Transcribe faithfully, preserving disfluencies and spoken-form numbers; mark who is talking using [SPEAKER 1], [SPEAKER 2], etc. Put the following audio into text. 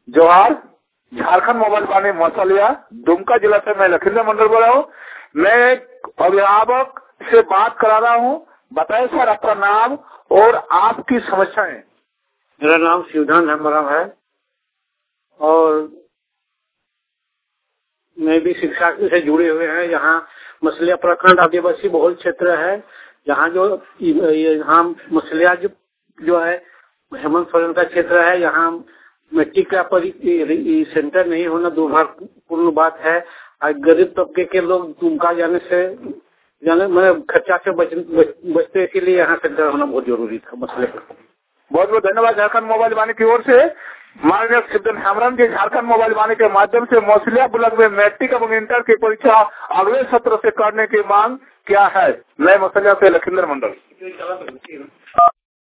[SPEAKER 1] जोहार, झारखंड मोबाइल वाणी मौसलिया, दुमका जिला से मैं लखींद्र मंडल बोल रहा हूँ। मैं अभिभावक से बात करा रहा हूँ। बताएं सर आपका नाम और आपकी समस्याएं।
[SPEAKER 2] मेरा नाम शिवधान हेम्ब्रम है और मैं भी शिक्षा से जुड़े हुए हैं। यहाँ मछलिया प्रखंड आदिवासी बहुल क्षेत्र है। यहाँ जो यहाँ मछलिया जो, जो है हेमंत सोरेन का क्षेत्र है। यहाँ मिट्टी का सेंटर नहीं होना दुर्भाग्यपूर्ण बात है। गरीब तबके के लोग दुमका जाने से जाने मतलब खर्चा से बच, बच, बचते इसीलिए यहाँ सेंटर होना बहुत जरूरी था मसले पर।
[SPEAKER 1] बहुत बहुत धन्यवाद। झारखंड मोबाइल वाणी की ओर से माननीय शिवधान हेम्ब्रम जी झारखंड मोबाइल वाणी के माध्यम से मौसलिया ब्लॉक में मैट्रिक एवं इंटर की परीक्षा अगले सत्र से करने की मांग क्या है। मैं मौसलिया से लखींद्र मंडल।